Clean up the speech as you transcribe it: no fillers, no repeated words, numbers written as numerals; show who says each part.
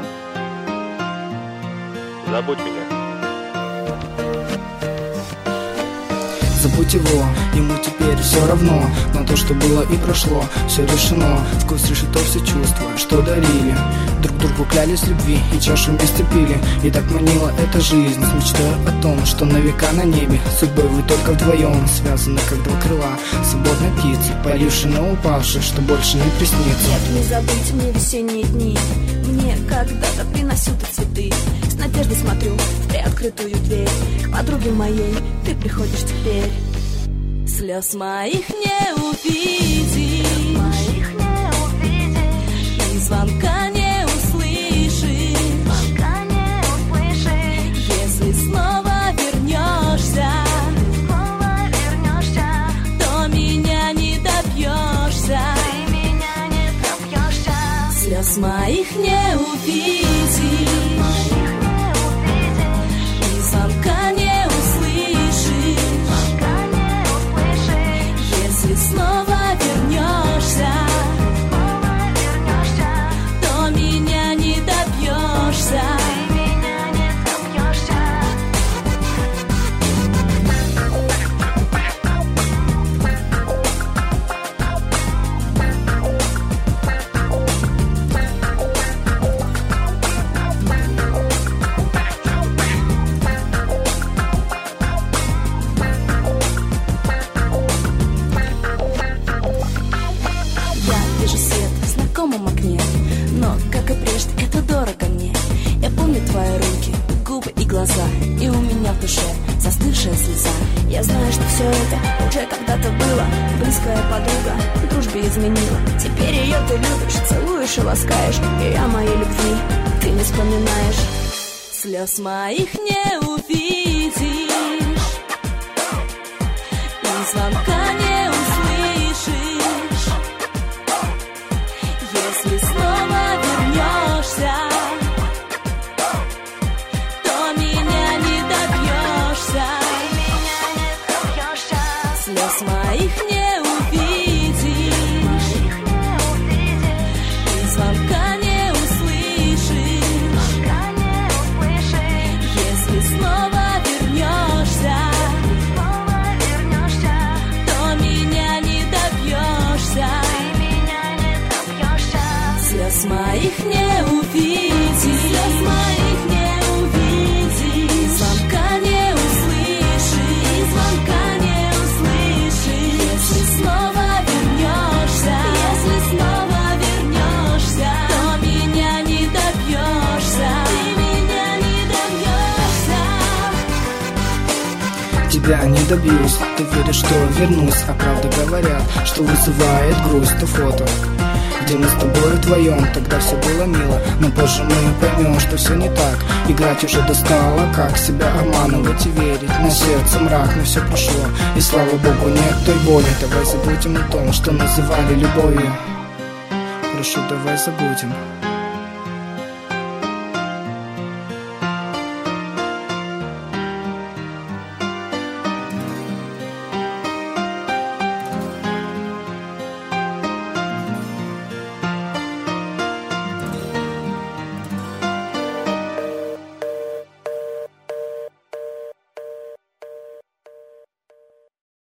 Speaker 1: Забудь меня.
Speaker 2: Забудь его, ему теперь все равно. На то, что было и прошло, все решено. Вкус решето все чувства, что дарили. Друг другу клялись любви и чашу вместе пили. И так манила эта жизнь с мечтой о том, что на века на небе судьбой вы только вдвоем связаны как два крыла свободной птицы, парившей на упавшей, что больше не приснится.
Speaker 3: Нет, не забыть мне весенние дни. Мне когда-то приносил ты цветы. С надеждой смотрю в приоткрытую дверь. К подруге моей ты приходишь теперь. Слез моих не увидишь, и звонка не услышишь, если снова вернешься, то меня не добьешься. Слез моих не увидишь, и звонка не услышишь, если снова вернешься, то меня не добьешься. Вижу свет в знакомом окне, но, как и прежде, это дорого мне. Я помню твои руки, губы и глаза, и у меня в душе застывшая слеза. Я знаю, что все это уже когда-то было. Близкая подруга дружбе изменила. Теперь ее ты любишь, целуешь и ласкаешь, и я моей любви ты не вспоминаешь. Слез моих не увидишь, и звонка не услышишь, если снова вернешься, то меня не добьешься. Слез моих не увидишь, и звонка не услышишь, если снова вернешься, то меня не добьешься. Слез моих не увидишь, слез моих не увидишь, звонка не услышишь, звонка не услышишь, если снова вернешься, то меня не добьешься, ты меня не добьешься.
Speaker 2: Тебя не добьюсь, ты веришь, что вернусь, а правда говорят, что вызывает грусть то фото, где мы с тобой вдвоем, тогда все было мило. Но позже мы поймем, что все не так. Играть уже достало, как себя обманывать и верить. На сердце мрак, но все прошло, и слава богу нет той боли. Давай забудем о том, что называли любовью. Прошу, давай забудем.